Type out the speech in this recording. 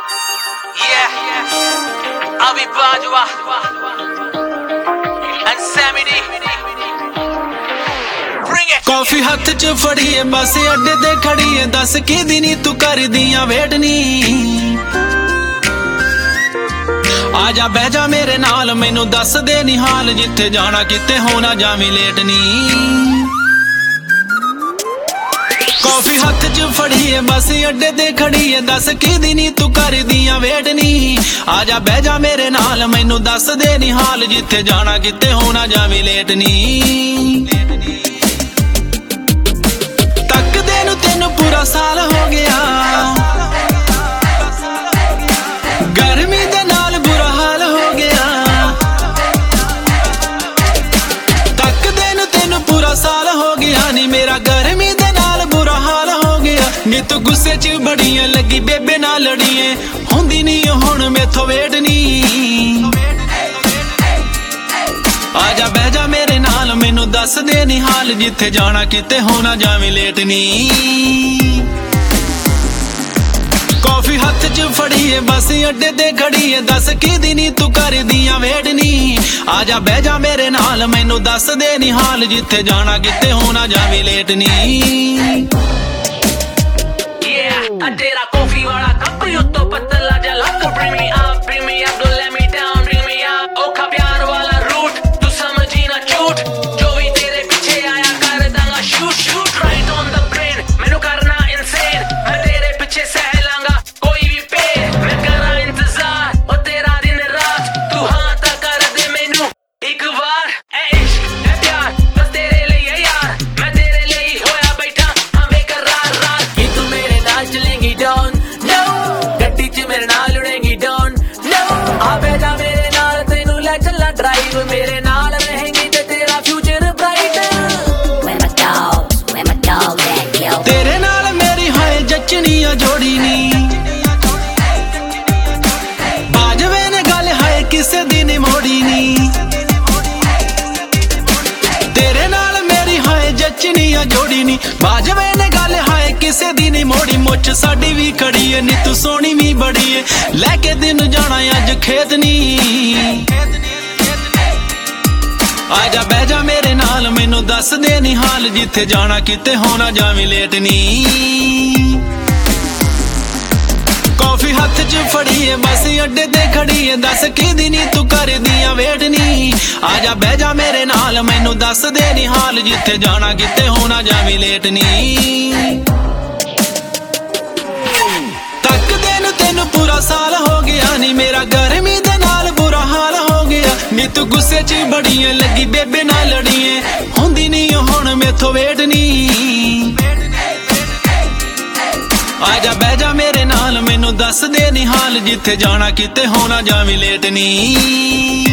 Yeah, I'll be Bajwa and Sammy D. Bring it. Coffee हथ च फड़िए बस अड्डे ते खड़िए दस कि नी तू कर दियां वेट नी आजा बह जा मेरे नाल मैनू दस दे नी हाल जिथे जाना किते होना जावी लेट नी कॉफी हथ च फड़िए बस अड्डे ते खड़िए दस कि नी तू कर दियां वेट नी आजा बह जा मेरे नाल मैनू दस दे नी हाल जिथे जाना किते होना जावी लेट नी तकदे नू तेनू पूरा साल हो गया गर्मी दे नाल बुरा हाल हो गया तकदे नू तेनू पूरा साल हो गया नी मेरा गर्मी दे नाल बुरा हाल हो गया नी तू गुस्से च बड़ियां लगी बेबे नाल लड़िए हुंदी नी हुण मेथों वेट नी आजा बह जा मेरे नाल मैनू दस दे नी हाल जिथे जाना किते होना जावी लेट नी कॉफी हथ च फड़िए बस अड्डे ते खड़िए दस कि नी तू कर दियां वेट नी आजा बह जा मेरे नाल मैनू दस दे नी हाल जिथे जाना किते होना जावी लेट नी तेरा कॉफी वाला कप युतो पतला जलक bring me up don't let me down bring me up ओखा प्यार वाला रूट तू समझी ना झूठ जो भी तेरे पीछे आया कर दूंगा shoot right on the brain मैनू करना insane मैं तेरे पीछे सह लांगा कोई भी पेड़ मैं करा इंतजार और तेरा दिन रात तू हाँ ता कर दे मैनू एक बार ऐ इश्क ऐ प्यार बस तेरे लिए यार मैं तेरे लिए होया बैठा हाँ बेकरार रात कि तू मेरे नाल चलेंगी down no गड्डी च मेरे नाल उड़ेंगी down no आ बैठा मेरे नाल तेनू ले चला ड्राइव मेरे नाल रहेंगी ते तेरा future bright Where my dogs at, yo? तेरे नाल मेरी हाय जचनिया जोड़ी नी बाजवे ने गल हाय किसे दिन मोड़ी नी तेरे नाल मेरी हाय जचनिया जोड़ी नी बाजवे ने गल हाय किसे दिन मोड़ी मुछ साडी भी खड़ी है नी तू सोहनी भी बड़ी है लैके दिन जाना अज खेत नी आजा बह जा मेरे नाल मैनू दस दे नी हाल जिथे जाना किते होना जावी लेट नी कॉफी हथ च फड़िए बस अड्डे ते खड़िए दस कि नी तू कर दियां वेट नी आजा बह जा मेरे नाल मैनू दस दे नी हाल जिथे जाना किते होना जावी लेट नी तकदे नू तेनू पूरा साल हो गया नी मेरा गर्मी दे नाल बुरा हाल हो गया नी तू गुस्से च बड़ियां लगी बेबे नाल लड़िए हुंदी नी हुण मेथों वेट नी आजा बह जा मेरे नाल मैनू दस दे नी हाल जिथे जाना किते होना जावी लेट नी